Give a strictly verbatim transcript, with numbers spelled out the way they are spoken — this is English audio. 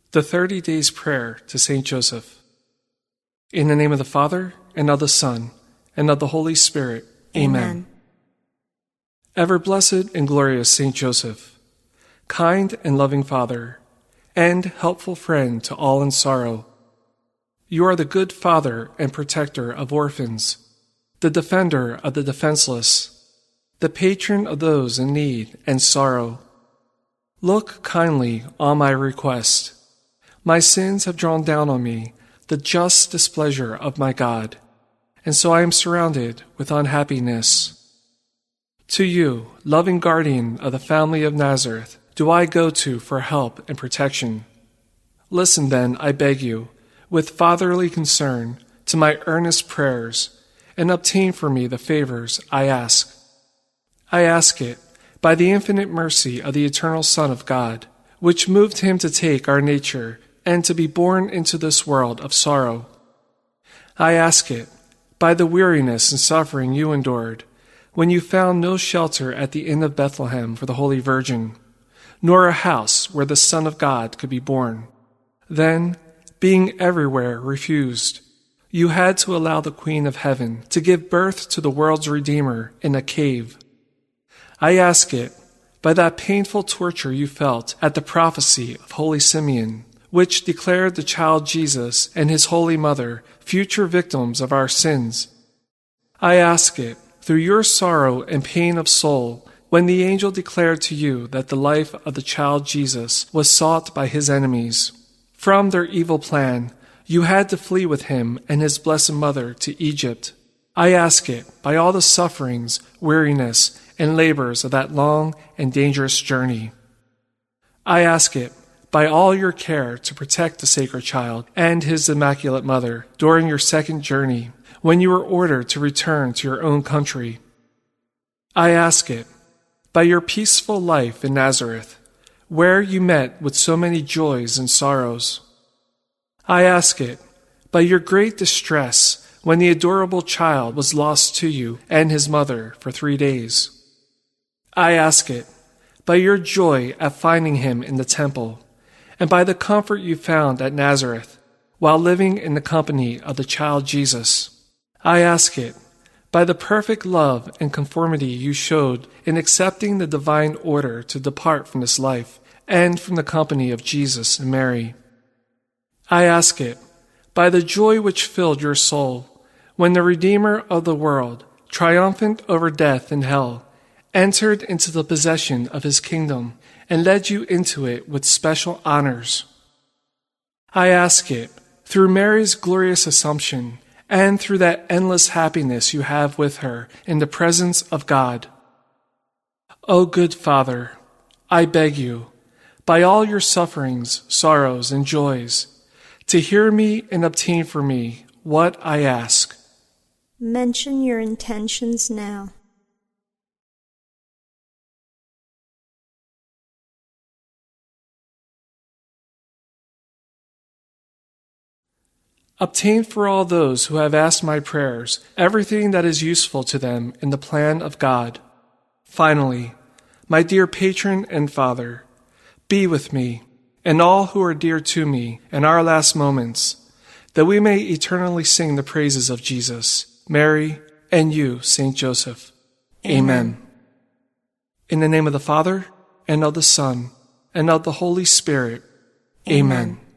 The Thirty Days Prayer to Saint Joseph. In the name of the Father, and of the Son, and of the Holy Spirit. Amen. Amen. Ever blessed and glorious Saint Joseph, kind and loving Father, and helpful friend to all in sorrow, you are the good Father and protector of orphans, the defender of the defenseless, the patron of those in need and sorrow. Look kindly on my request. My sins have drawn down on me the just displeasure of my God, and so I am surrounded with unhappiness. To you, loving guardian of the family of Nazareth, do I go to for help and protection. Listen then, I beg you, with fatherly concern, to my earnest prayers, and obtain for me the favors I ask. I ask it by the infinite mercy of the eternal Son of God, which moved him to take our nature and to be born into this world of sorrow. I ask it by the weariness and suffering you endured, when you found no shelter at the inn of Bethlehem for the Holy Virgin, nor a house where the Son of God could be born. Then, being everywhere refused, you had to allow the Queen of Heaven to give birth to the world's Redeemer in a cave. I ask it by that painful torture you felt at the prophecy of Holy Simeon, which declared the child Jesus and his Holy Mother future victims of our sins. I ask it through your sorrow and pain of soul, when the angel declared to you that the life of the child Jesus was sought by his enemies. From their evil plan, you had to flee with him and his blessed mother to Egypt. I ask it by all the sufferings, weariness, and labors of that long and dangerous journey. I ask it by all your care to protect the sacred child and his immaculate mother during your second journey, when you were ordered to return to your own country. I ask it by your peaceful life in Nazareth, where you met with so many joys and sorrows. I ask it by your great distress when the adorable child was lost to you and his mother for three days. I ask it by your joy at finding him in the temple, and by the comfort you found at Nazareth while living in the company of the child Jesus. I ask it by the perfect love and conformity you showed in accepting the divine order to depart from this life and from the company of Jesus and Mary. I ask it by the joy which filled your soul when the Redeemer of the world, triumphant over death and hell, entered into the possession of his kingdom and led you into it with special honors. I ask it through Mary's glorious Assumption and through that endless happiness you have with her in the presence of God. O good Father, I beg you, by all your sufferings, sorrows, and joys, to hear me and obtain for me what I ask. Mention your intentions now. Obtain for all those who have asked my prayers everything that is useful to them in the plan of God. Finally, my dear patron and Father, be with me and all who are dear to me in our last moments, that we may eternally sing the praises of Jesus, Mary, and you, Saint Joseph. Amen. Amen. In the name of the Father, and of the Son, and of the Holy Spirit. Amen. Amen.